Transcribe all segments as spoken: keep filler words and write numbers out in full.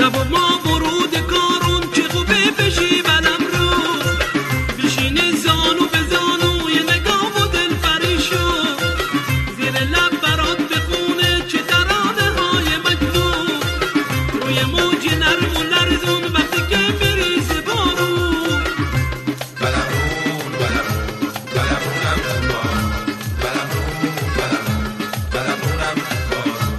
شب و ما ورود کارون چه خوبه بشی بلم رو بشینه زانو به زانوی نگاه و دل پریشو زیر لب برات بخونه چه ترانه های مجنون روی موج نرم و لرزون وقتی که بریزه بارون بلمون بلمون بلمونم بارون بلمون بلمون بلمونم بارون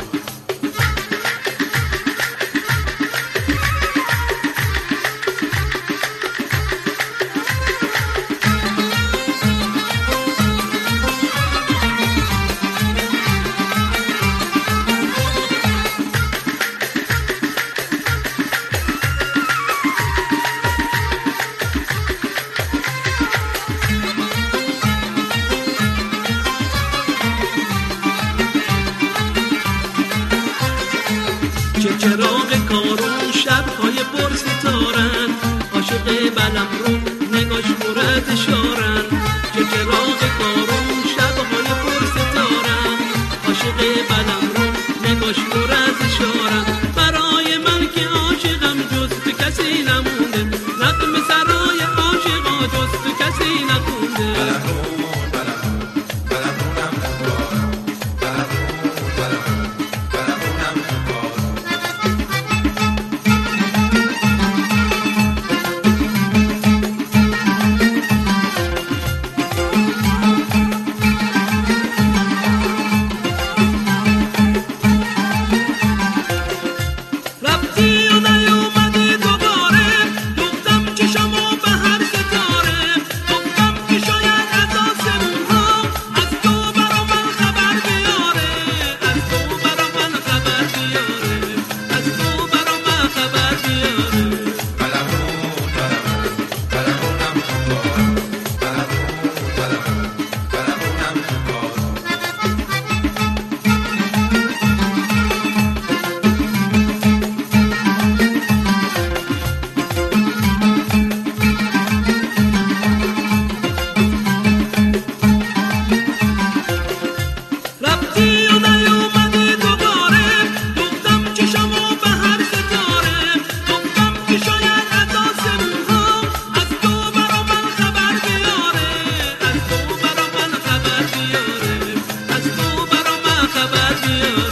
چه چراغ کارون شب‌های پر ستارن عاشق بلم رو نگاش مرد شارن چه چراغ کارون شب‌های پر ستارن عاشق بلم رو نگاش مرد شارن برای من که عاشقم جز تو کسی نمونده نغمه سرای عاشقا جز تو کسی نخونده بلمون بلمون بلمونم بارون بلمون بلمون بلمونم بارون رفتی و نیومدی دوباره دوختم چشمو به هر ستاره گفتم که شاید از آسمون ها از تو برا من خبر بیاره از تو برا من خبر بیاره از تو برا من خبر بیاره بلمون بلمون بلمونم بارون بلمون بلمون بلمونم بارون رفتی و نیومدی دوباره دوختم چشمو به هر ستاره گفتم که شاید از آسمون ها از تو برا من خبر بیاره از تو برا من خبر بیاره از تو برا من خبر بیاره